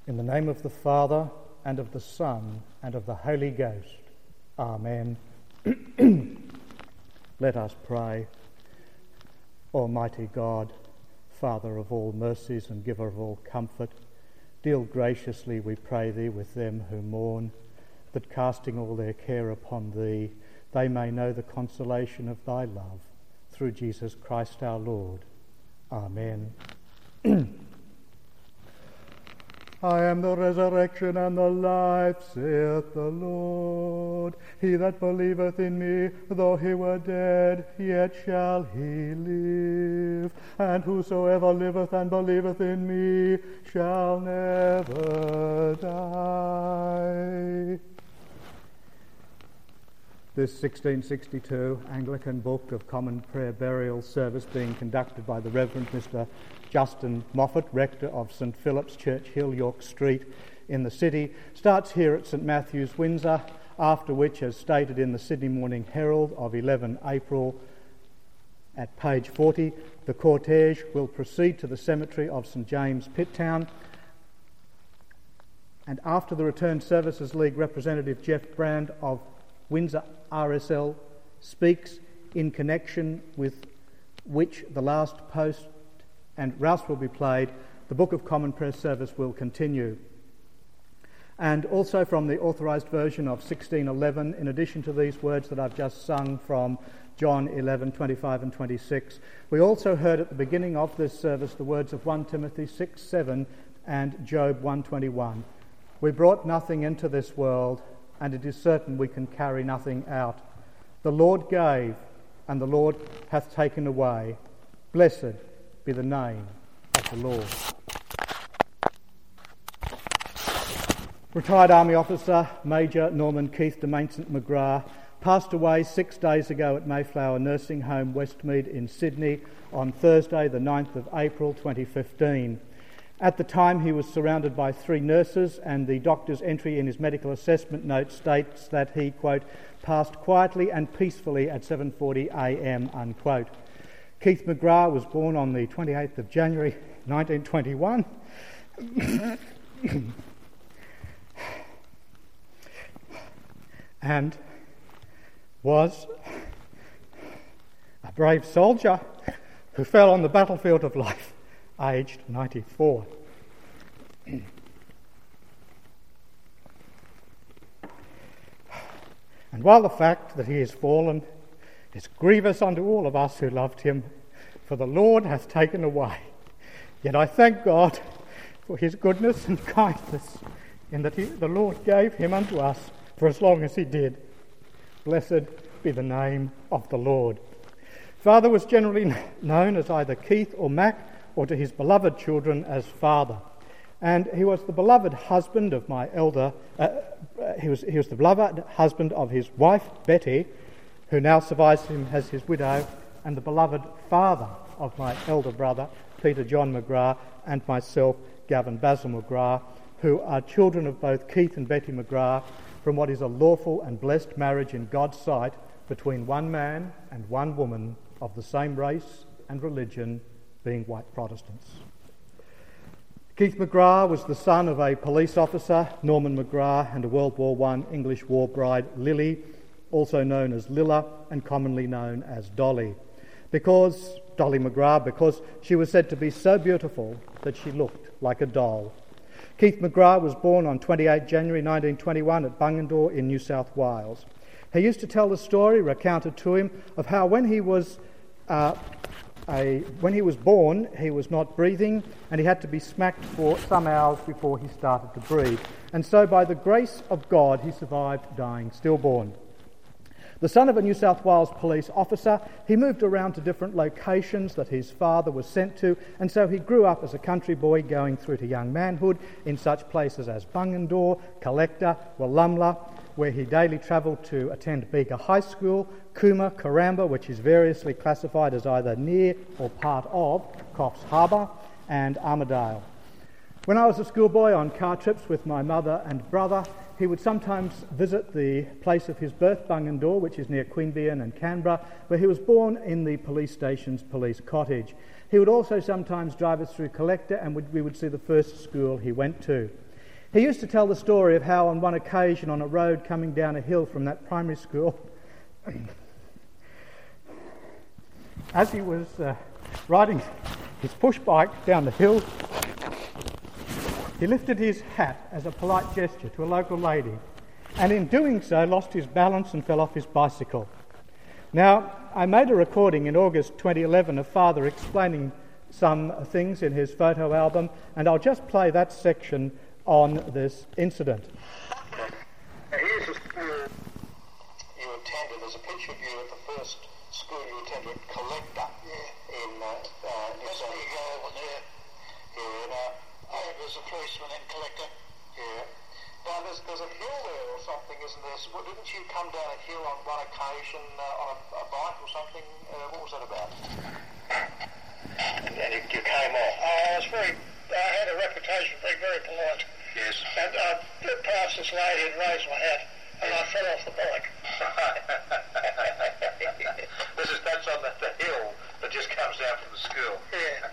In the name of the Father, and of the Son, and of the Holy Ghost. Amen. Let us pray. Almighty God, Father of all mercies and giver of all comfort, deal graciously, we pray thee, with them who mourn, that casting all their care upon thee, they may know the consolation of thy love, through Jesus Christ our Lord. Amen. I am the resurrection and the life, saith the Lord. He that believeth in me, though he were dead, yet shall he live. And whosoever liveth and believeth in me shall never die. This 1662 Anglican Book of Common Prayer Burial Service, being conducted by the Reverend Mr. Justin Moffat, rector of St Philip's Church Hill, York Street in the city, starts here at St Matthew's, Windsor, after which, as stated in the Sydney Morning Herald of 11 April at page 40, the cortege will proceed to the cemetery of St James, Pitttown, and after the return services, League representative Jeff Brand of Windsor RSL speaks, in connection with which the last post and rouse will be played. The Book of Common Prayer service will continue. And also from the authorised version of 1611, in addition to these words that I've just sung from John 11:25 and 26, we also heard at the beginning of this service the words of 1 Timothy 6:7 and Job 1:21. We brought nothing into this world, and it is certain we can carry nothing out. The Lord gave, and the Lord hath taken away. Blessed be the name of the Lord. Retired Army Officer Major Norman Keith de Mainsant McGrath passed away 6 days ago at Mayflower Nursing Home, Westmead in Sydney on Thursday the 9th of April 2015. At the time, he was surrounded by 3 nurses, and the doctor's entry in his medical assessment note states that he, quote, passed quietly and peacefully at 7:40 a.m., unquote. Keith McGrath was born on the 28th of January 1921 and was a brave soldier who fell on the battlefield of life, aged 94. And while the fact that he is fallen is grievous unto all of us who loved him, for the Lord hath taken away, yet I thank God for his goodness and kindness, in that the Lord gave him unto us for as long as he did. Blessed be the name of the Lord. Father was generally known as either Keith or Mac, or to his beloved children as Father. And he was the beloved husband of my elder, he was the beloved husband of his wife, Betty, who now survives him as his widow, and the beloved father of my elder brother, Peter John McGrath, and myself, Gavin Basil McGrath, who are children of both Keith and Betty McGrath, from what is a lawful and blessed marriage in God's sight between one man and one woman of the same race and religion, being white Protestants. Keith McGrath was the son of a police officer, Norman McGrath, and a World War I English war bride, Lily, also known as Lilla and commonly known as Dolly, because she was said to be so beautiful that she looked like a doll. Keith McGrath was born on 28 January 1921 at Bungendore in New South Wales. He used to tell the story, recounted to him, of how when he was born, he was not breathing, and he had to be smacked for some hours before he started to breathe. And so, by the grace of God, he survived dying stillborn. The son of a New South Wales police officer, he moved around to different locations that his father was sent to, and so he grew up as a country boy going through to young manhood in such places as Bungendore, Collector, Wallumbla, where he daily travelled to attend Bega High School, Cooma, Karamba, which is variously classified as either near or part of Coffs Harbour, and Armidale. When I was a schoolboy on car trips with my mother and brother, he would sometimes visit the place of his birth, Bungendore, which is near Queanbeyan and Canberra, where he was born in the police station's police cottage. He would also sometimes drive us through Collector, and we would see the first school he went to. He used to tell the story of how on one occasion on a road coming down a hill from that primary school, as he was riding his push bike down the hill, he lifted his hat as a polite gesture to a local lady, and in doing so lost his balance and fell off his bicycle. Now, I made a recording in August 2011 of Father explaining some things in his photo album, and I'll just play that section on this incident. Here's the school you attended. There's a picture of you at the first school you attended at Collector in That's where you go over there. There's a policeman in Collector. Yeah. Now there's a hill there or something, isn't there? So, didn't you come down a hill on one occasion on a bike or something? What was that about? And you came off. I had a reputation for being very polite. Yes. And I passed this lady and raised my hat, and I fell off the bike. That's on the hill that just comes down from the school. Yeah.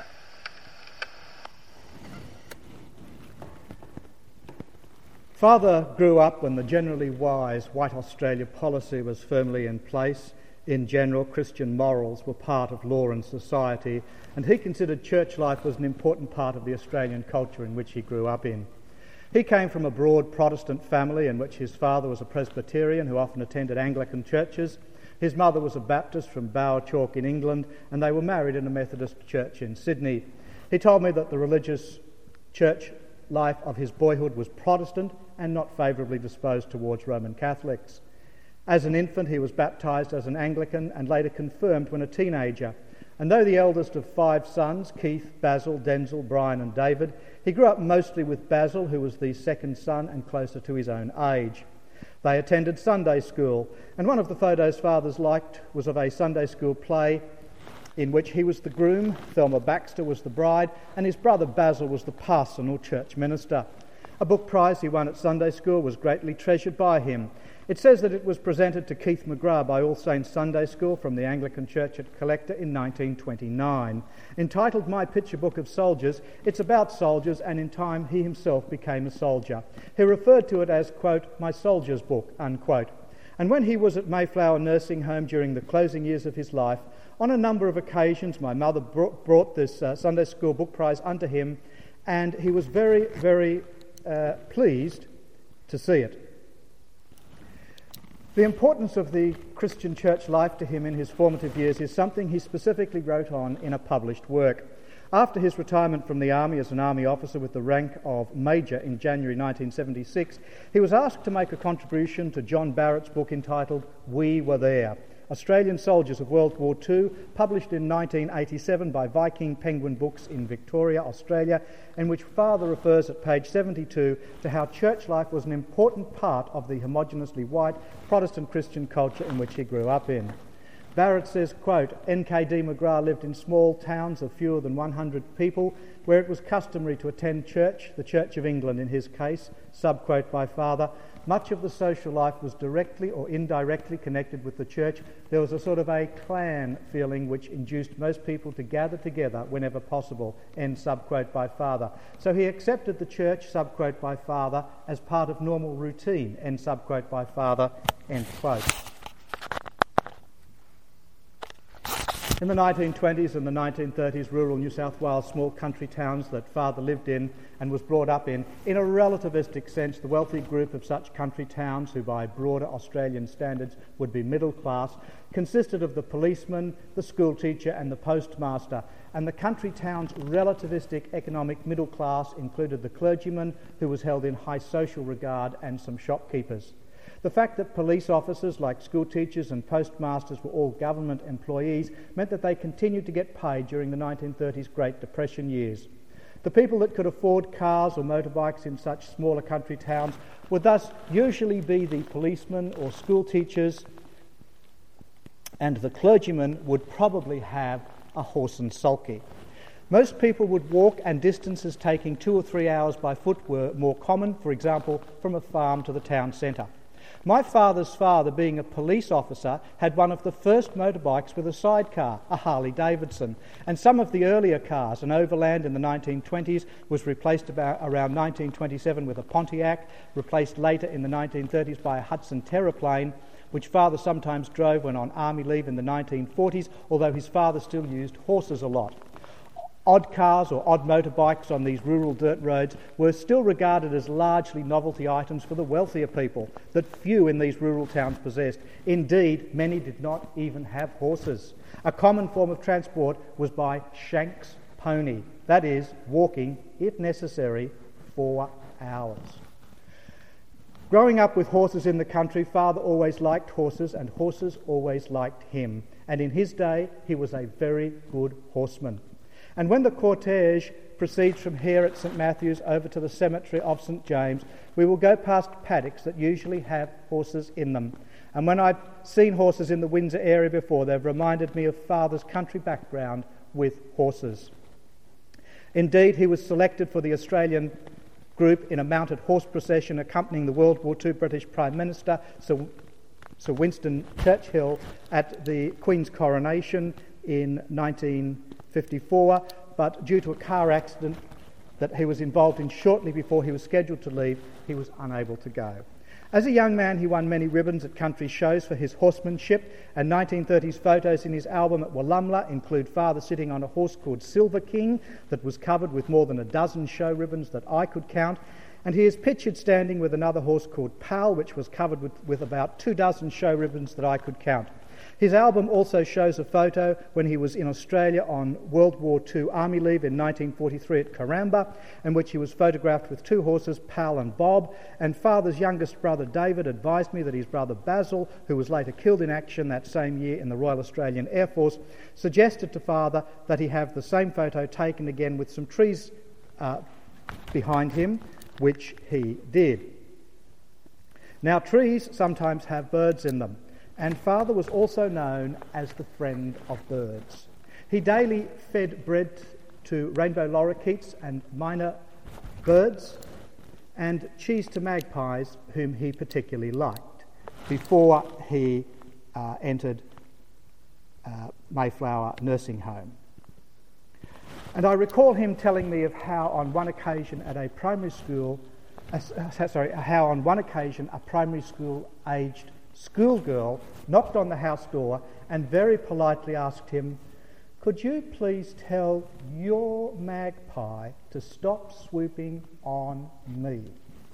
Father grew up when the generally wise White Australia policy was firmly in place. In general, Christian morals were part of law and society, and he considered church life was an important part of the Australian culture in which he grew up in. He came from a broad Protestant family in which his father was a Presbyterian who often attended Anglican churches. His mother was a Baptist from Bower Chalk in England, and they were married in a Methodist church in Sydney. He told me that the religious church life of his boyhood was Protestant and not favourably disposed towards Roman Catholics. As an infant, he was baptised as an Anglican and later confirmed when a teenager. And though the eldest of 5 sons, Keith, Basil, Denzel, Brian and David, he grew up mostly with Basil, who was the second son and closer to his own age. They attended Sunday school, and one of the photos fathers liked was of a Sunday school play in which he was the groom, Thelma Baxter was the bride, and his brother Basil was the parson or church minister. A book prize he won at Sunday school was greatly treasured by him. It says that it was presented to Keith McGrath by All Saints Sunday School from the Anglican Church at Collector in 1929. Entitled My Picture Book of Soldiers, it's about soldiers, and in time he himself became a soldier. He referred to it as, quote, my soldier's book, unquote. And when he was at Mayflower Nursing Home during the closing years of his life, on a number of occasions my mother brought this Sunday School book prize unto him, and he was very, very pleased to see it. The importance of the Christian church life to him in his formative years is something he specifically wrote on in a published work. After his retirement from the army as an army officer with the rank of Major in January 1976, he was asked to make a contribution to John Barrett's book entitled We Were There, Australian Soldiers of World War II, published in 1987 by Viking Penguin Books in Victoria, Australia, in which Father refers at page 72 to how church life was an important part of the homogeneously white Protestant Christian culture in which he grew up in. Barrett says, quote, NKD McGrath lived in small towns of fewer than 100 people where it was customary to attend church, the Church of England in his case, subquote by Father. Much of the social life was directly or indirectly connected with the church. There was a sort of a clan feeling which induced most people to gather together whenever possible, end subquote by Father. So he accepted the church, subquote by Father, as part of normal routine, end subquote by Father, end quote. In the 1920s and the 1930s, rural New South Wales small country towns that Father lived in and was brought up in a relativistic sense, the wealthy group of such country towns, who by broader Australian standards would be middle class, consisted of the policeman, the school teacher and the postmaster, and the country town's relativistic economic middle class included the clergyman, who was held in high social regard, and some shopkeepers. The fact that police officers, like school teachers and postmasters, were all government employees meant that they continued to get paid during the 1930s Great Depression years. The people that could afford cars or motorbikes in such smaller country towns would thus usually be the policemen or school teachers, and the clergyman would probably have a horse and sulky. Most people would walk, and distances taking 2 or 3 hours by foot were more common, for example, from a farm to the town centre. My father's father, being a police officer, had one of the first motorbikes with a sidecar, a Harley Davidson, and some of the earlier cars. An Overland in the 1920s was replaced around 1927 with a Pontiac, replaced later in the 1930s by a Hudson Terraplane, which father sometimes drove when on army leave in the 1940s, although his father still used horses a lot. Odd cars or odd motorbikes on these rural dirt roads were still regarded as largely novelty items for the wealthier people that few in these rural towns possessed. Indeed, many did not even have horses. A common form of transport was by Shank's pony, that is, walking, if necessary, 4 hours. Growing up with horses in the country, father always liked horses and horses always liked him. And in his day, he was a very good horseman. And when the cortege proceeds from here at St Matthew's over to the cemetery of St James, we will go past paddocks that usually have horses in them. And when I've seen horses in the Windsor area before, they've reminded me of father's country background with horses. Indeed, he was selected for the Australian group in a mounted horse procession accompanying the World War II British Prime Minister, Sir Winston Churchill, at the Queen's coronation in 1954, but due to a car accident that he was involved in shortly before he was scheduled to leave, he was unable to go. As a young man, he won many ribbons at country shows for his horsemanship, and 1930s photos in his album at Wollumla include father sitting on a horse called Silver King that was covered with more than a dozen show ribbons that I could count, and he is pictured standing with another horse called Pal, which was covered with about 24 show ribbons that I could count. His album also shows a photo when he was in Australia on World War II Army leave in 1943 at Karamba, in which he was photographed with 2 horses, Pal and Bob, and father's youngest brother David advised me that his brother Basil, who was later killed in action that same year in the Royal Australian Air Force, suggested to father that he have the same photo taken again with some trees behind him, which he did. Now, trees sometimes have birds in them, and father was also known as the friend of birds. He daily fed bread to rainbow lorikeets and minor birds, and cheese to magpies, whom he particularly liked, before he entered Mayflower Nursing Home. And I recall him telling me of how on one occasion a primary school-aged schoolgirl knocked on the house door and very politely asked him, "Could you please tell your magpie to stop swooping on me?"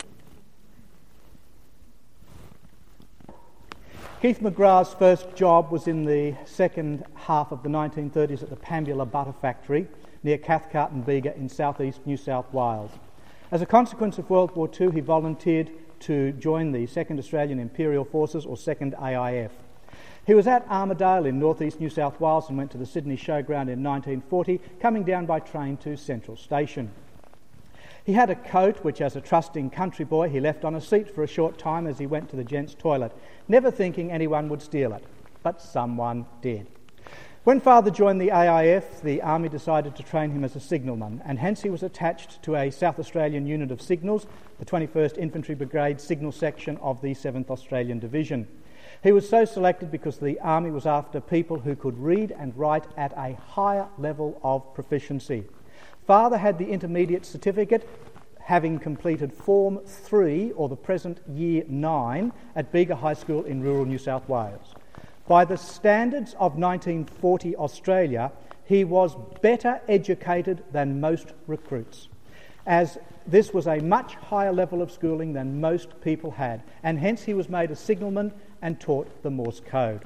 Keith McGrath's first job was in the second half of the 1930s at the Pambula Butter Factory near Cathcart and Bega in southeast New South Wales. As a consequence of World War II, he volunteered to join the 2nd Australian Imperial Forces, or 2nd AIF. He was at Armidale in northeast New South Wales and went to the Sydney Showground in 1940, coming down by train to Central Station. He had a coat which, as a trusting country boy, he left on a seat for a short time as he went to the gents' toilet, never thinking anyone would steal it. But someone did. When father joined the AIF, the Army decided to train him as a signalman, and hence he was attached to a South Australian unit of signals, the 21st Infantry Brigade Signal Section of the 7th Australian Division. He was so selected because the Army was after people who could read and write at a higher level of proficiency. Father had the intermediate certificate, having completed Form 3, or the present Year 9, at Bega High School in rural New South Wales. By the standards of 1940 Australia, he was better educated than most recruits, as this was a much higher level of schooling than most people had, and hence he was made a signalman and taught the Morse code.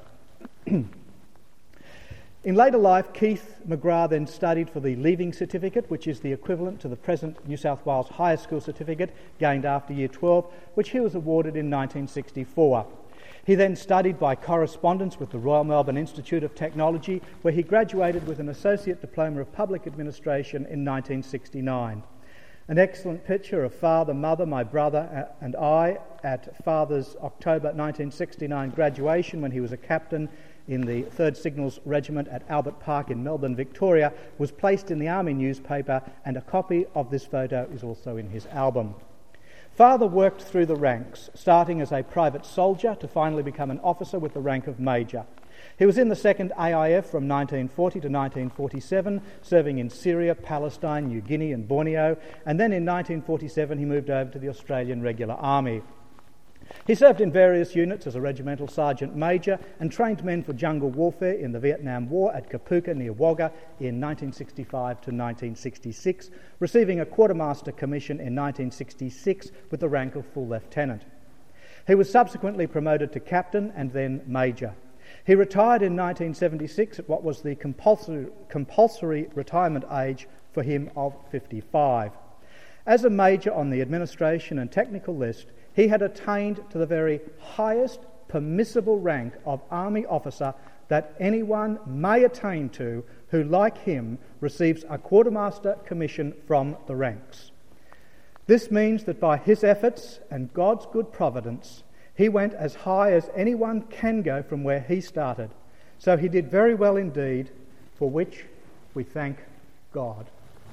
In later life, Keith McGrath then studied for the Leaving Certificate, which is the equivalent to the present New South Wales Higher School Certificate, gained after Year 12, which he was awarded in 1964. He then studied by correspondence with the Royal Melbourne Institute of Technology, where he graduated with an Associate Diploma of Public Administration in 1969. An excellent picture of father, mother, my brother and I at father's October 1969 graduation when he was a captain in the 3rd Signals Regiment at Albert Park in Melbourne, Victoria, was placed in the Army newspaper, and a copy of this photo is also in his album. Father worked through the ranks, starting as a private soldier to finally become an officer with the rank of major. He was in the 2nd AIF from 1940 to 1947, serving in Syria, Palestine, New Guinea and Borneo, and then in 1947 he moved over to the Australian Regular Army. He served in various units as a regimental sergeant major and trained men for jungle warfare in the Vietnam War at Kapooka near Wagga in 1965 to 1966, receiving a quartermaster commission in 1966 with the rank of full lieutenant. He was subsequently promoted to captain and then major. He retired in 1976 at what was the compulsory retirement age for him of 55. As a major on the administration and technical list, he had attained to the very highest permissible rank of army officer that anyone may attain to who, like him, receives a quartermaster commission from the ranks. This means that by his efforts and God's good providence, he went as high as anyone can go from where he started. So he did very well indeed, for which we thank God.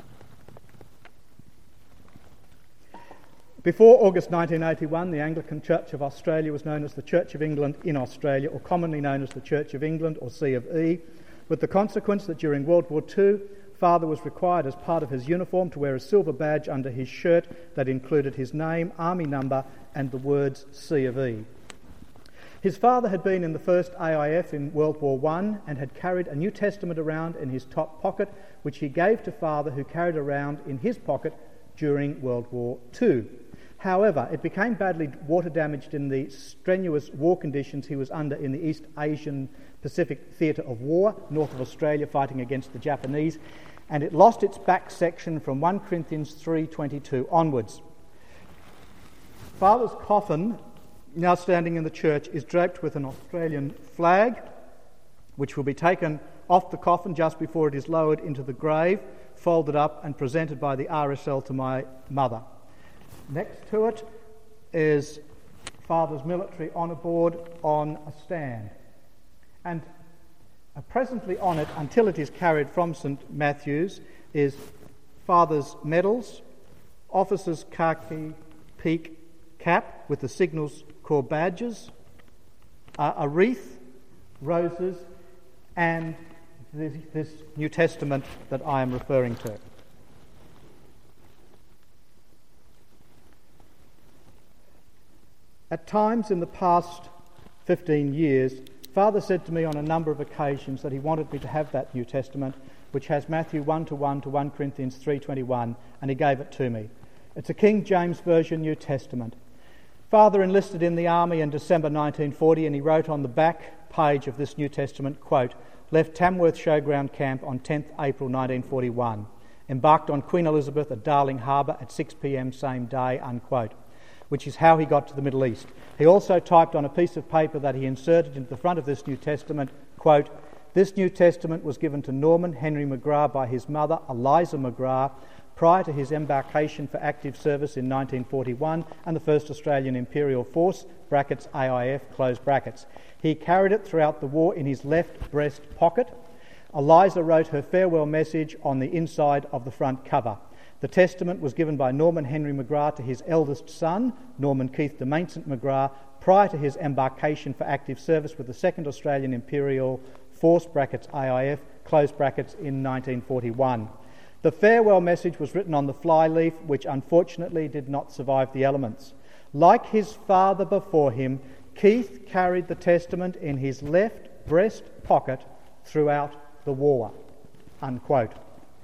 Before August 1981, the Anglican Church of Australia was known as the Church of England in Australia, or commonly known as the Church of England, or C of E, with the consequence that during World War II, Father was required as part of his uniform to wear a silver badge under his shirt that included his name, army number, and the words C of E. His father had been in the 1st AIF in World War I and had carried a New Testament around in his top pocket, which he gave to Father, who carried around in his pocket during World War II. However, it became badly water damaged in the strenuous war conditions he was under in the East Asian Pacific Theatre of War, north of Australia, fighting against the Japanese, and it lost its back section from 1 Corinthians 3:22 onwards. Father's coffin, now standing in the church, is draped with an Australian flag, which will be taken off the coffin just before it is lowered into the grave, folded up and presented by the RSL to my mother. Next to it is Father's military honour board on a stand. And presently on it, until it is carried from St Matthew's, is Father's medals, officer's khaki peak cap with the Signals Corps badges, a wreath, roses, and this New Testament that I am referring to. At times in the past 15 years, Father said to me on a number of occasions that he wanted me to have that New Testament, which has Matthew 1:1 to 1 Corinthians 3:21, and he gave it to me. It's a King James Version New Testament. Father enlisted in the army in December 1940, and he wrote on the back page of this New Testament, quote, left Tamworth Showground Camp on 10th April 1941, embarked on Queen Elizabeth at Darling Harbour at 6 p.m. same day, unquote, which is how he got to the Middle East. He also typed on a piece of paper that he inserted into the front of this New Testament, quote, this New Testament was given to Norman Henry McGrath by his mother, Eliza McGrath, prior to his embarkation for active service in 1941 and the 1st Australian Imperial Force, brackets AIF, close brackets. He carried it throughout the war in his left breast pocket. Eliza wrote her farewell message on the inside of the front cover. The testament was given by Norman Henry McGrath to his eldest son, Norman Keith de Mainsant McGrath, prior to his embarkation for active service with the 2nd Australian Imperial Force, brackets AIF, close brackets, in 1941. The farewell message was written on the flyleaf, which unfortunately did not survive the elements. Like his father before him, Keith carried the testament in his left breast pocket throughout the war, unquote.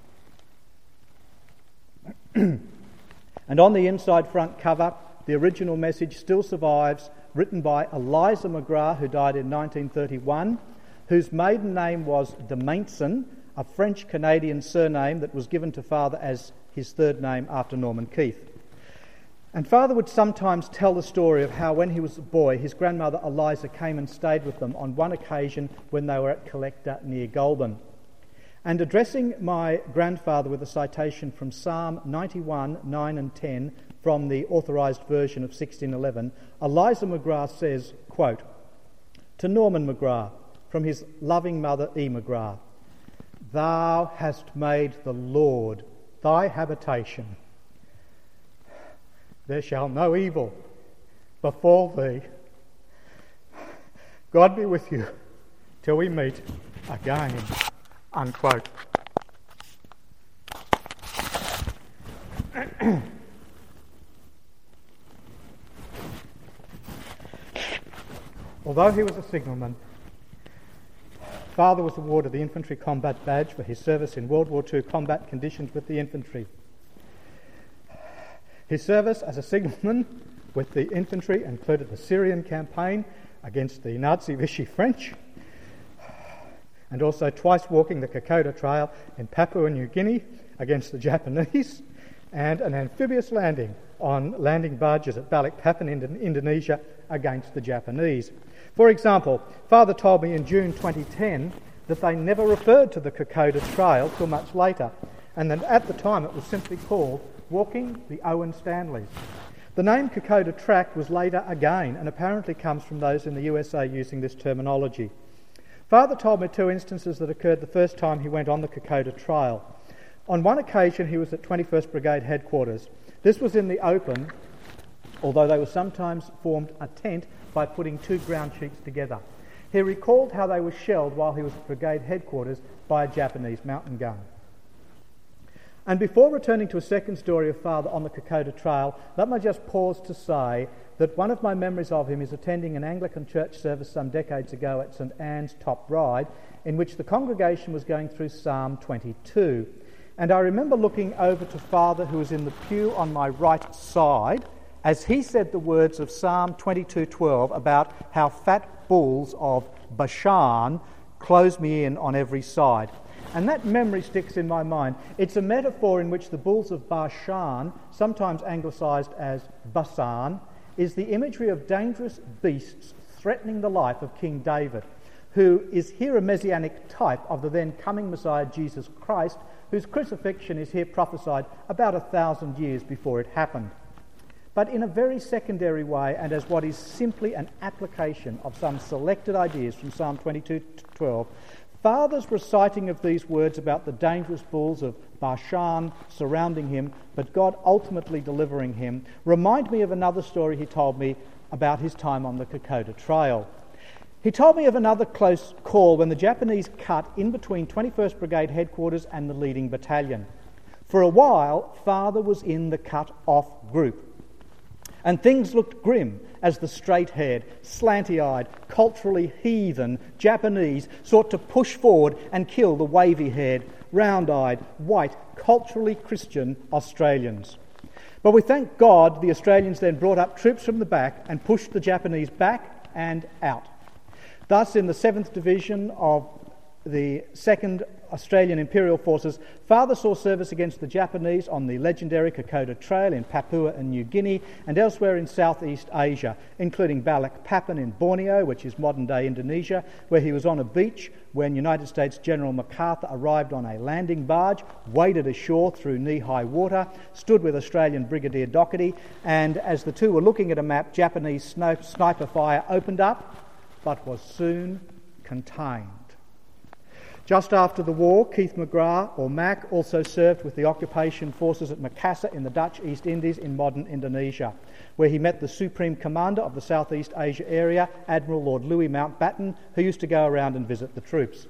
And on the inside front cover, the original message still survives, written by Eliza McGrath, who died in 1931, whose maiden name was de Mainsant, a French-Canadian surname that was given to Father as his third name after Norman Keith. And Father would sometimes tell the story of how when he was a boy, his grandmother Eliza came and stayed with them on one occasion when they were at Collector near Goulburn. And addressing my grandfather with a citation from Psalm 91, 9 and 10 from the authorised version of 1611, Eliza McGrath says, quote, to Norman McGrath, from his loving mother E. McGrath, thou hast made the Lord thy habitation. there shall no evil befall thee. God be with you till we meet again." Unquote. Although he was a signalman, Father was awarded the Infantry Combat Badge for his service in World War II combat conditions with the infantry. His service as a signalman with the infantry included the Syrian campaign against the Nazi Vichy French, and also twice walking the Kokoda Trail in Papua New Guinea against the Japanese, and an amphibious landing on landing barges at Balikpapan in Indonesia against the Japanese. For example, Father told me in June 2010 that they never referred to the Kokoda Trail till much later, and that at the time it was simply called Walking the Owen Stanleys. The name Kokoda Track was later again, and apparently comes from those in the USA using this terminology. Father told me 2 instances that occurred the first time he went on the Kokoda Trail. On one occasion he was at 21st Brigade headquarters. This was in the open, although they were sometimes formed a tent by putting 2 ground sheets together. He recalled how they were shelled while he was at brigade headquarters by a Japanese mountain gun. And before returning to a second story of Father on the Kokoda Trail, let me just pause to say that one of my memories of him is attending an Anglican church service some decades ago at St Anne's Top Ryde, in which the congregation was going through Psalm 22. And I remember looking over to Father, who was in the pew on my right side, as he said the words of Psalm 22:12 about how fat bulls of Bashan close me in on every side. And that memory sticks in my mind. It's a metaphor in which the bulls of Bashan, sometimes anglicised as Basan, is the imagery of dangerous beasts threatening the life of King David, who is here a messianic type of the then coming Messiah Jesus Christ, whose crucifixion is here prophesied about 1,000 years before it happened. But in a very secondary way, and as what is simply an application of some selected ideas from Psalm 22:12, Father's reciting of these words about the dangerous bulls of Bashan surrounding him, but God ultimately delivering him, remind me of another story he told me about his time on the Kokoda Trail. He told me of another close call when the Japanese cut in between 21st Brigade headquarters and the leading battalion. For a while, Father was in the cut-off group. And things looked grim as the straight-haired, slanty-eyed, culturally heathen Japanese sought to push forward and kill the wavy-haired, round-eyed, white, culturally Christian Australians. But we thank God the Australians then brought up troops from the back and pushed the Japanese back and out. Thus, in the 7th Division of the 2nd Australian Imperial Forces, Father saw service against the Japanese on the legendary Kokoda Trail in Papua and New Guinea and elsewhere in Southeast Asia, including Balikpapan in Borneo, which is modern-day Indonesia, where he was on a beach when United States General MacArthur arrived on a landing barge, waded ashore through knee-high water, stood with Australian Brigadier Doherty, and as the two were looking at a map, Japanese sniper fire opened up, but was soon contained. Just after the war, Keith McGrath, or Mac, also served with the occupation forces at Makassar in the Dutch East Indies in modern Indonesia, where he met the Supreme Commander of the Southeast Asia area, Admiral Lord Louis Mountbatten, who used to go around and visit the troops.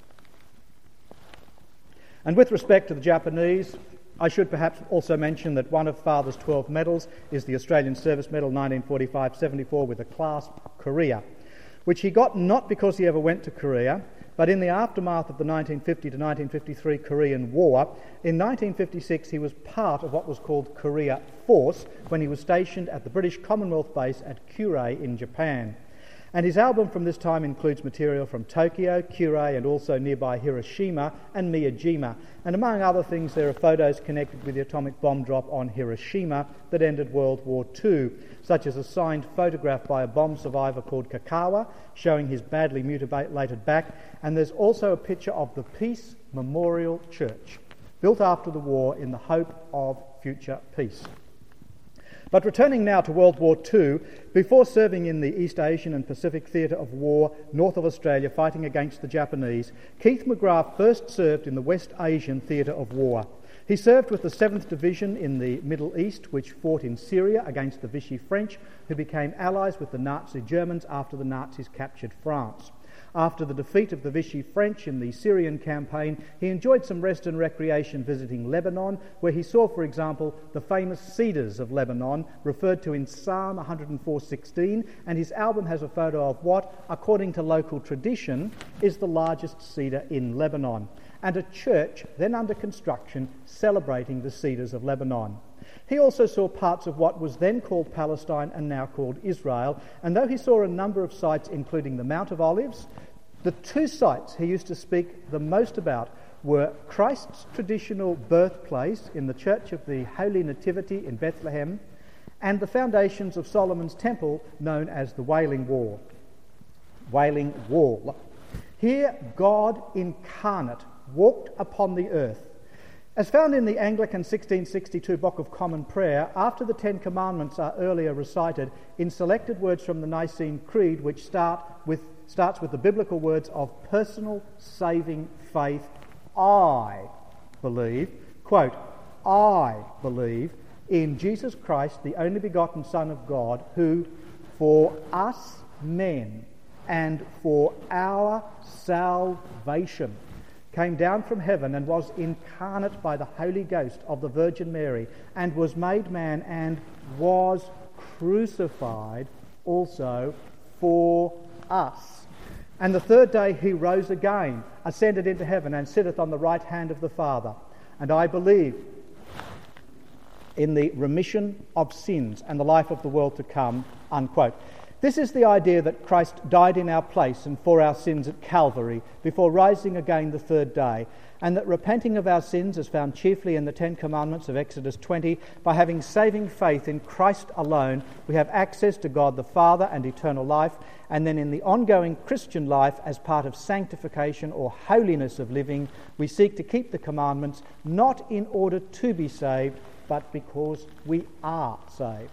And with respect to the Japanese, I should perhaps also mention that one of Father's 12 medals is the Australian Service Medal 1945-74 with the clasp Korea, which he got not because he ever went to Korea, but in the aftermath of the 1950 to 1953 Korean War. In 1956 he was part of what was called Korea Force when he was stationed at the British Commonwealth base at Kure in Japan. And his album from this time includes material from Tokyo, Kure, and also nearby Hiroshima and Miyajima. And among other things, there are photos connected with the atomic bomb drop on Hiroshima that ended World War II, such as a signed photograph by a bomb survivor called Kakawa, showing his badly mutilated back. And there's also a picture of the Peace Memorial Church, built after the war in the hope of future peace. But returning now to World War II, before serving in the East Asian and Pacific Theatre of War north of Australia fighting against the Japanese, Keith McGrath first served in the West Asian Theatre of War. He served with the 7th Division in the Middle East, which fought in Syria against the Vichy French, who became allies with the Nazi Germans after the Nazis captured France. After the defeat of the Vichy French in the Syrian campaign, he enjoyed some rest and recreation visiting Lebanon, where he saw, for example, the famous cedars of Lebanon, referred to in Psalm 104:16, and his album has a photo of what, according to local tradition, is the largest cedar in Lebanon, and a church then under construction celebrating the cedars of Lebanon. He also saw parts of what was then called Palestine and now called Israel, and though he saw a number of sites including the Mount of Olives, the 2 sites he used to speak the most about were Christ's traditional birthplace in the Church of the Holy Nativity in Bethlehem and the foundations of Solomon's temple known as the Wailing Wall. Wailing Wall. Here God incarnate walked upon the earth. As found in the Anglican 1662 Book of Common Prayer, after the 10 Commandments are earlier recited in selected words from the Nicene Creed, which starts with the biblical words of personal saving faith, I believe, quote, I believe in Jesus Christ, the only begotten Son of God, who for us men and for our salvation came down from heaven and was incarnate by the Holy Ghost of the Virgin Mary, and was made man and was crucified also for us. And the 3rd day he rose again, ascended into heaven, and sitteth on the right hand of the Father. And I believe in the remission of sins and the life of the world to come, unquote. This is the idea that Christ died in our place and for our sins at Calvary before rising again the 3rd day, and that repenting of our sins is found chiefly in the 10 Commandments of Exodus 20. By having saving faith in Christ alone, we have access to God the Father and eternal life, and then in the ongoing Christian life, as part of sanctification or holiness of living, we seek to keep the commandments not in order to be saved, but because we are saved.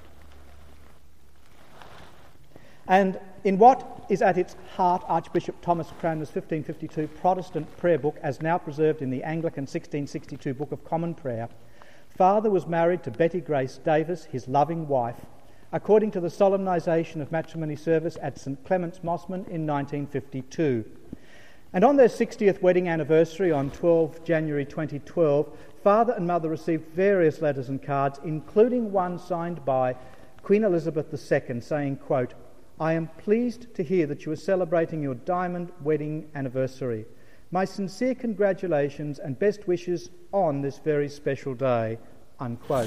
And in what is at its heart Archbishop Thomas Cranmer's 1552 Protestant prayer book, as now preserved in the Anglican 1662 Book of Common Prayer, Father was married to Betty Grace Davis, his loving wife, according to the solemnisation of matrimony service at St Clement's Mosman in 1952. And on their 60th wedding anniversary on 12 January 2012, Father and Mother received various letters and cards, including one signed by Queen Elizabeth II, saying, quote, I am pleased to hear that you are celebrating your diamond wedding anniversary. My sincere congratulations and best wishes on this very special day, unquote.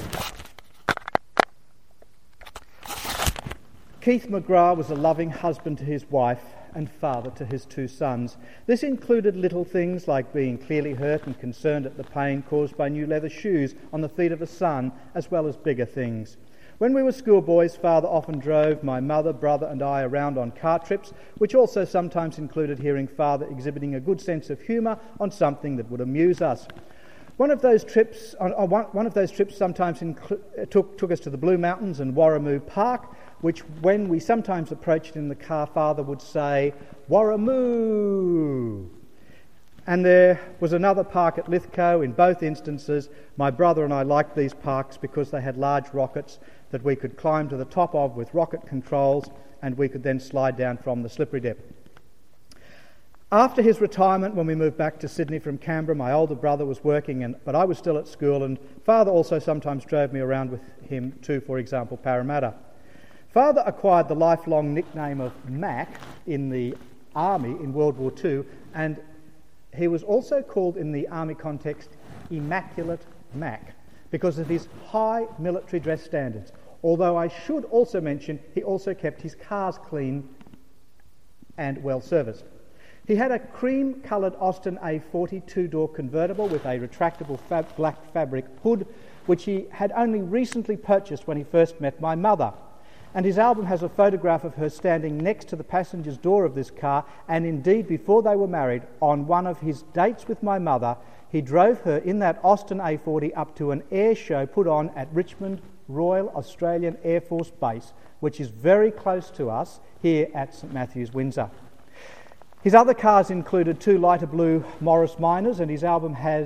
Keith McGrath was a loving husband to his wife and father to his 2 sons. This included little things like being clearly hurt and concerned at the pain caused by new leather shoes on the feet of a son, as well as bigger things. When we were schoolboys, Father often drove my mother, brother and I around on car trips, which also sometimes included hearing Father exhibiting a good sense of humour on something that would amuse us. One of those trips sometimes took us to the Blue Mountains and Warramoo Park, which when we sometimes approached in the car, Father would say, Warramoo! And there was another park at Lithgow. In both instances, my brother and I liked these parks because they had large rockets that we could climb to the top of with rocket controls, and we could then slide down from the slippery dip. After his retirement, when we moved back to Sydney from Canberra, my older brother was working, but I was still at school, and Father also sometimes drove me around with him to, for example, Parramatta. Father acquired the lifelong nickname of Mac in the Army in World War II, and he was also called in the Army context Immaculate Mac because of his high military dress standards, although I should also mention he also kept his cars clean and well serviced. He had a cream-coloured Austin A40 two-door convertible with a retractable black fabric hood, which he had only recently purchased when he first met my mother. And his album has a photograph of her standing next to the passenger's door of this car, and indeed before they were married, on one of his dates with my mother, he drove her in that Austin A40 up to an air show put on at Richmond Royal Australian Air Force Base, which is very close to us here at St Matthews, Windsor. His other cars included 2 lighter blue Morris Minors, and his album has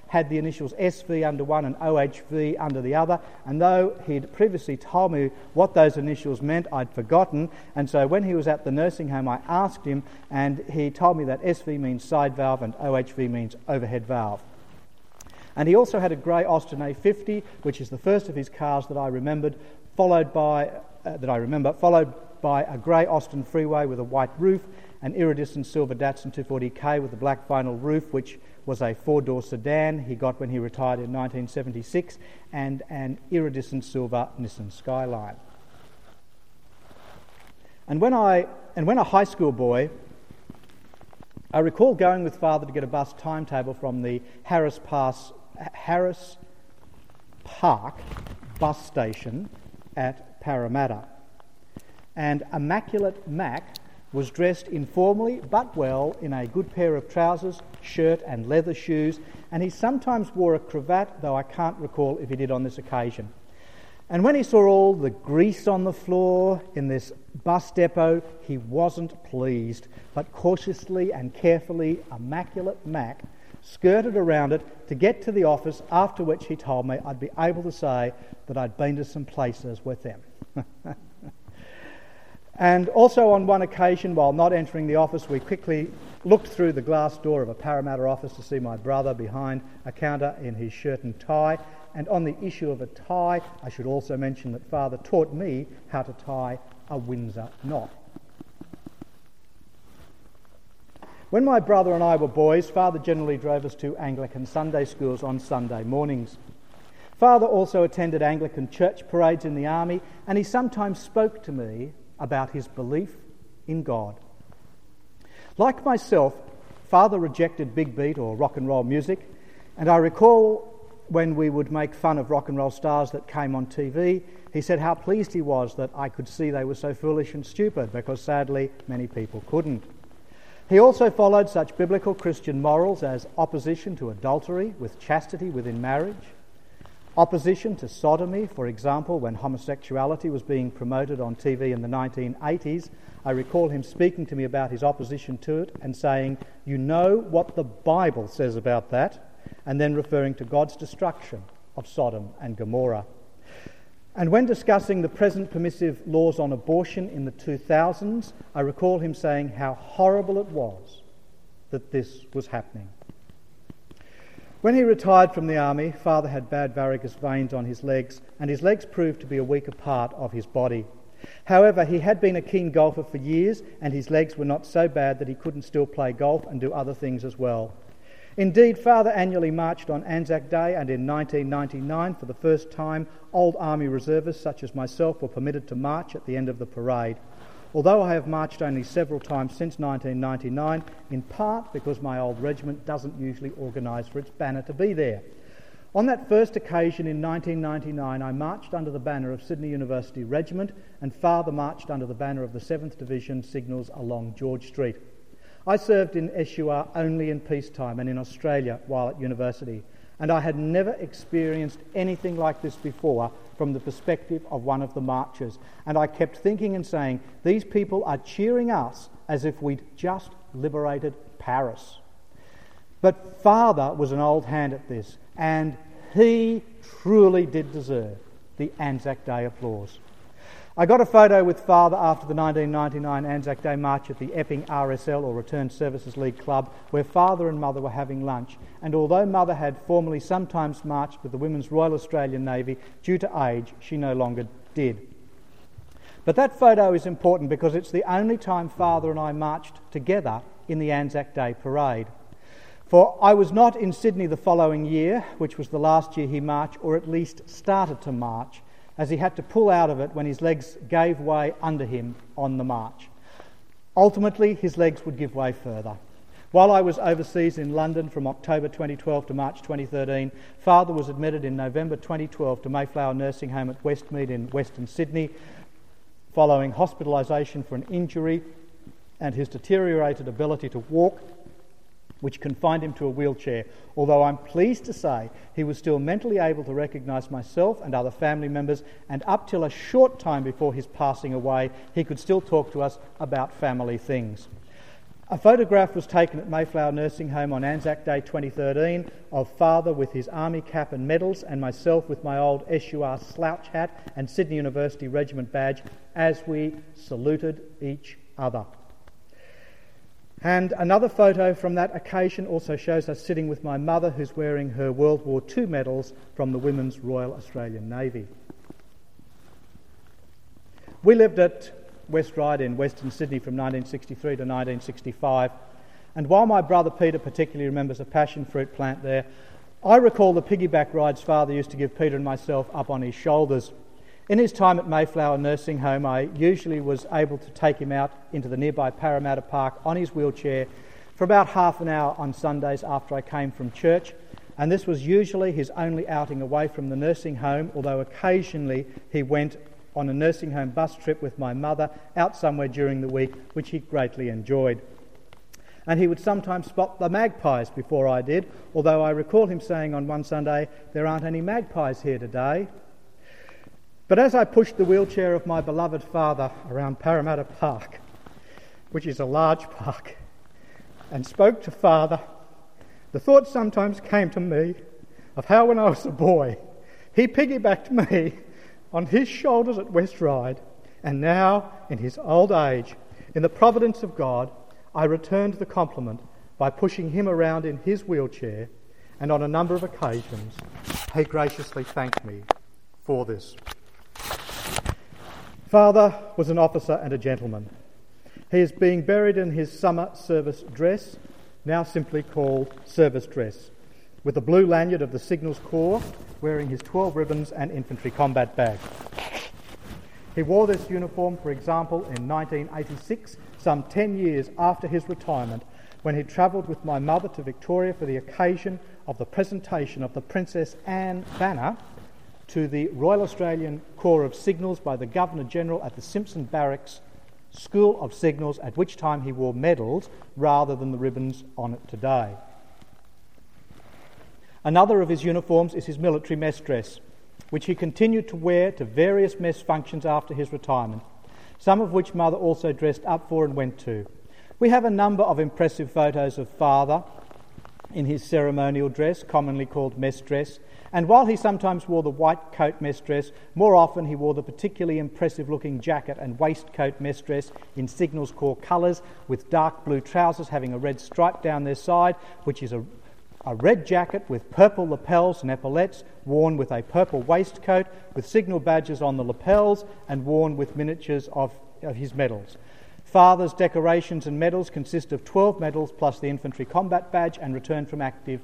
had the initials SV under one and OHV under the other, and though he'd previously told me what those initials meant, I'd forgotten, and so when he was at the nursing home I asked him, and he told me that SV means side valve and OHV means overhead valve. And he also had a grey Austin A50, which is the first of his cars that I remembered, followed by a grey Austin Freeway with a white roof, an iridescent silver Datsun 240K with a black vinyl roof, which was a four-door sedan he got when he retired in 1976, and an iridescent silver Nissan Skyline. And when a high school boy, I recall going with Father to get a bus timetable from the Harris Park bus station at Parramatta. And Immaculate Mac was dressed informally but well in a good pair of trousers, shirt and leather shoes, and he sometimes wore a cravat, though I can't recall if he did on this occasion. And when he saw all the grease on the floor in this bus depot, he wasn't pleased, but cautiously and carefully Immaculate Mac skirted around it to get to the office, after which he told me I'd be able to say that I'd been to some places with them. And also on one occasion, while not entering the office, we quickly looked through the glass door of a Parramatta office to see my brother behind a counter in his shirt and tie. And on the issue of a tie, I should also mention that Father taught me how to tie a Windsor knot. When my brother and I were boys, Father generally drove us to Anglican Sunday schools on Sunday mornings. Father also attended Anglican church parades in the army, and he sometimes spoke to me about his belief in God. Like myself, Father rejected big beat or rock and roll music, and I recall when we would make fun of rock and roll stars that came on TV, he said how pleased he was that I could see they were so foolish and stupid, because sadly many people couldn't. He also followed such biblical Christian morals as opposition to adultery with chastity within marriage, opposition to sodomy, for example, when homosexuality was being promoted on TV in the 1980s. I recall him speaking to me about his opposition to it and saying, "You know what the Bible says about that," and then referring to God's destruction of Sodom and Gomorrah. And when discussing the present permissive laws on abortion in the 2000s, I recall him saying how horrible it was that this was happening. When he retired from the army, Father had bad varicose veins on his legs, and his legs proved to be a weaker part of his body. However, he had been a keen golfer for years, and his legs were not so bad that he couldn't still play golf and do other things as well. Indeed, Father annually marched on Anzac Day, and in 1999, for the first time, old army reservists such as myself were permitted to march at the end of the parade. Although I have marched only several times since 1999, in part because my old regiment doesn't usually organise for its banner to be there. On that first occasion in 1999, I marched under the banner of Sydney University Regiment, and Father marched under the banner of the 7th Division Signals along George Street. I served in SUR only in peacetime and in Australia while at university, and I had never experienced anything like this before from the perspective of one of the marchers. And I kept thinking and saying, these people are cheering us as if we'd just liberated Paris. But Father was an old hand at this, and he truly did deserve the Anzac Day applause. I got a photo with Father after the 1999 Anzac Day march at the Epping RSL, or Returned Services League Club, where Father and Mother were having lunch. And although Mother had formerly sometimes marched with the Women's Royal Australian Navy, due to age, she no longer did. But that photo is important because it's the only time Father and I marched together in the Anzac Day parade. For I was not in Sydney the following year, which was the last year he marched, or at least started to march, as he had to pull out of it when his legs gave way under him on the march. Ultimately, his legs would give way further. While I was overseas in London from October 2012 to March 2013, Father was admitted in November 2012 to Mayflower Nursing Home at Westmead in Western Sydney, following hospitalisation for an injury and his deteriorated ability to walk, which confined him to a wheelchair, although I'm pleased to say he was still mentally able to recognise myself and other family members, and up till a short time before his passing away, he could still talk to us about family things. A photograph was taken at Mayflower Nursing Home on Anzac Day 2013 of Father with his army cap and medals and myself with my old SUR slouch hat and Sydney University Regiment badge as we saluted each other. And another photo from that occasion also shows us sitting with my mother, who's wearing her World War II medals from the Women's Royal Australian Navy. We lived at West Ryde in Western Sydney from 1963 to 1965, and while my brother Peter particularly remembers a passion fruit plant there, I recall the piggyback rides Father used to give Peter and myself up on his shoulders. In his time at Mayflower Nursing Home, I usually was able to take him out into the nearby Parramatta Park on his wheelchair for about half an hour on Sundays after I came from church, and this was usually his only outing away from the nursing home, although occasionally he went on a nursing home bus trip with my mother out somewhere during the week, which he greatly enjoyed. And he would sometimes spot the magpies before I did, although I recall him saying on one Sunday, "There aren't any magpies here today." But as I pushed the wheelchair of my beloved father around Parramatta Park, which is a large park, and spoke to Father, the thought sometimes came to me of how when I was a boy, he piggybacked me on his shoulders at West Ryde, and now, in his old age, in the providence of God, I returned the compliment by pushing him around in his wheelchair, and on a number of occasions, he graciously thanked me for this. Father was an officer and a gentleman. He is being buried in his summer service dress, now simply called service dress, with the blue lanyard of the Signals Corps, wearing his 12 ribbons and infantry combat badge. He wore this uniform, for example, in 1986, some 10 years after his retirement, when he travelled with my mother to Victoria for the occasion of the presentation of the Princess Anne banner to the Royal Australian Corps of Signals by the Governor-General at the Simpson Barracks School of Signals, at which time he wore medals rather than the ribbons on it today. Another of his uniforms is his military mess dress, which he continued to wear to various mess functions after his retirement, some of which Mother also dressed up for and went to. We have a number of impressive photos of Father in his ceremonial dress, commonly called mess dress, and while he sometimes wore the white coat mess dress, more often he wore the particularly impressive-looking jacket and waistcoat mess dress in Signals Corps colours, with dark blue trousers having a red stripe down their side, which is a red jacket with purple lapels and epaulettes, worn with a purple waistcoat, with signal badges on the lapels and worn with miniatures of his medals. Father's decorations and medals consist of 12 medals plus the infantry combat badge and return from active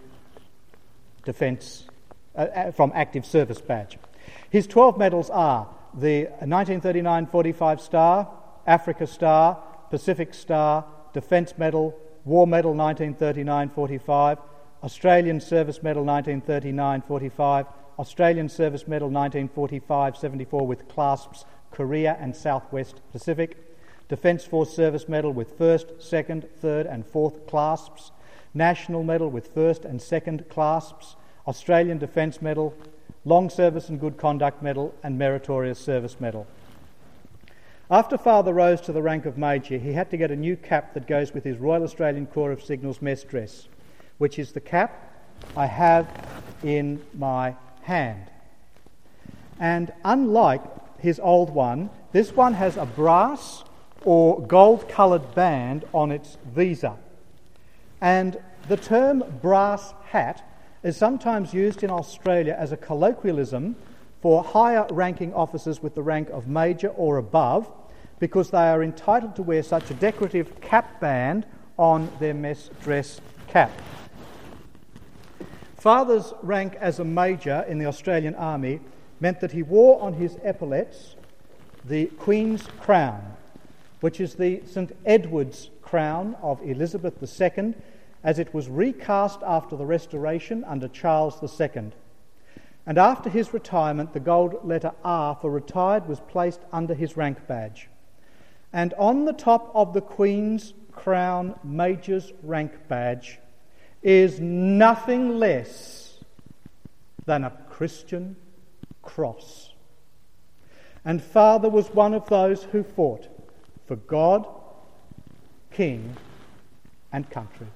service badge. His 12 medals are the 1939-45 Star, Africa Star, Pacific Star, Defence Medal, War Medal 1939-45, Australian Service Medal 1939-45, Australian Service Medal 1945-74 with clasps Korea and Southwest Pacific, Defence Force Service Medal with 1st, 2nd, 3rd and 4th clasps, National Medal with 1st and 2nd clasps, Australian Defence Medal, Long Service and Good Conduct Medal and Meritorious Service Medal. After Father rose to the rank of Major, he had to get a new cap that goes with his Royal Australian Corps of Signals mess dress, which is the cap I have in my hand. And unlike his old one, this one has a brass or gold-coloured band on its visor. And the term brass hat is sometimes used in Australia as a colloquialism for higher-ranking officers with the rank of Major or above, because they are entitled to wear such a decorative cap band on their mess dress cap. Father's rank as a Major in the Australian Army meant that he wore on his epaulettes the Queen's Crown, which is the St Edward's crown of Elizabeth II, as it was recast after the Restoration under Charles II. And after his retirement, the gold letter R for retired was placed under his rank badge. And on the top of the Queen's Crown Major's rank badge is nothing less than a Christian cross. And Father was one of those who fought for God, King, and country.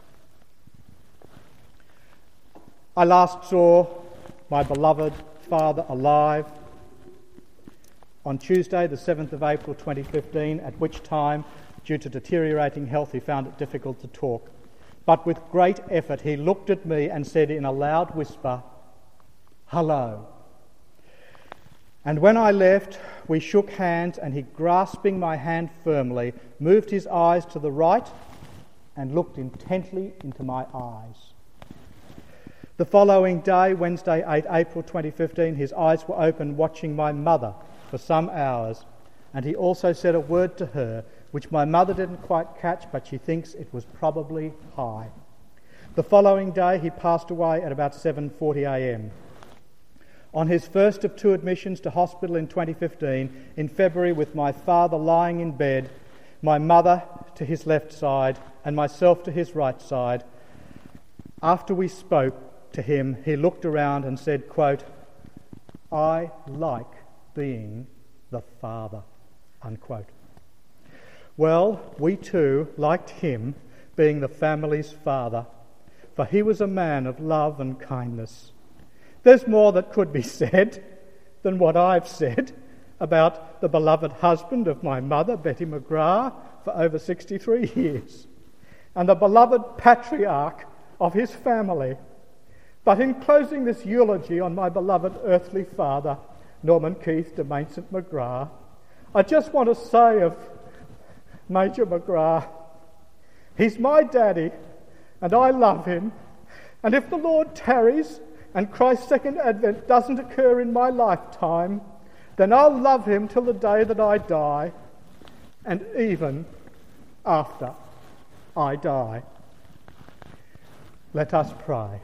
I last saw my beloved father alive on Tuesday, the 7th of April 2015, at which time, due to deteriorating health, he found it difficult to talk. But with great effort, he looked at me and said in a loud whisper, "Hello." And when I left, we shook hands, and he, grasping my hand firmly, moved his eyes to the right and looked intently into my eyes. The following day, Wednesday, 8 April 2015, his eyes were open watching my mother for some hours, and he also said a word to her, which my mother didn't quite catch, but she thinks it was probably hi. The following day, he passed away at about 7:40 a.m. On his first of 2 admissions to hospital in 2015, in February, with my father lying in bed, my mother to his left side and myself to his right side, after we spoke to him, he looked around and said, quote, "I like being the father," unquote. Well, we too liked him being the family's father, for he was a man of love and kindness. There's more that could be said than what I've said about the beloved husband of my mother, Betty McGrath, for over 63 years, and the beloved patriarch of his family. But in closing this eulogy on my beloved earthly father, Norman Keith de Mainsent McGrath, I just want to say of Major McGrath, he's my daddy and I love him, and if the Lord tarries and Christ's second advent doesn't occur in my lifetime, then I'll love him till the day that I die, and even after I die. Let us pray.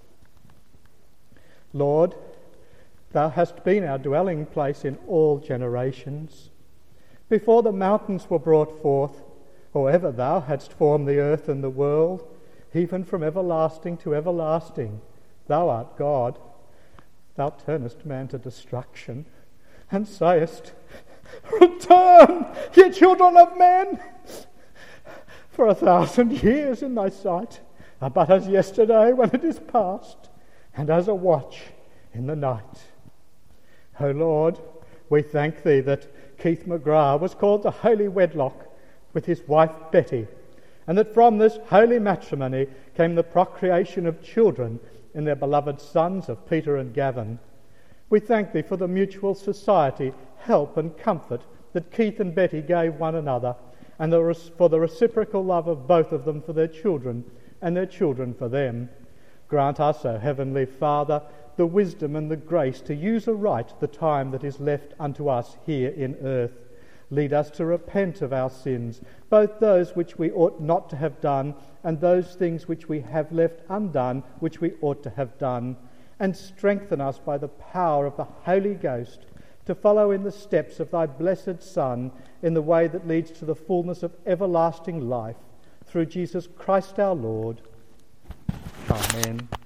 Lord, thou hast been our dwelling place in all generations. Before the mountains were brought forth, or ever thou hadst formed the earth and the world, even from everlasting to everlasting, thou art God. Thou turnest man to destruction, and sayest, "Return, ye children of men!" For 1,000 years in thy sight are but as yesterday when it is past, and as a watch in the night. O Lord, we thank thee that Keith McGrath was called to holy wedlock with his wife Betty, and that from this holy matrimony came the procreation of children in their beloved sons of Peter and Gavin. We thank thee for the mutual society, help and comfort that Keith and Betty gave one another, and for the reciprocal love of both of them for their children and their children for them. Grant us, O Heavenly Father, the wisdom and the grace to use aright the time that is left unto us here in earth. Lead us to repent of our sins, both those which we ought not to have done and those things which we have left undone which we ought to have done, and strengthen us by the power of the Holy Ghost to follow in the steps of thy blessed Son in the way that leads to the fullness of everlasting life, through Jesus Christ our Lord. Amen.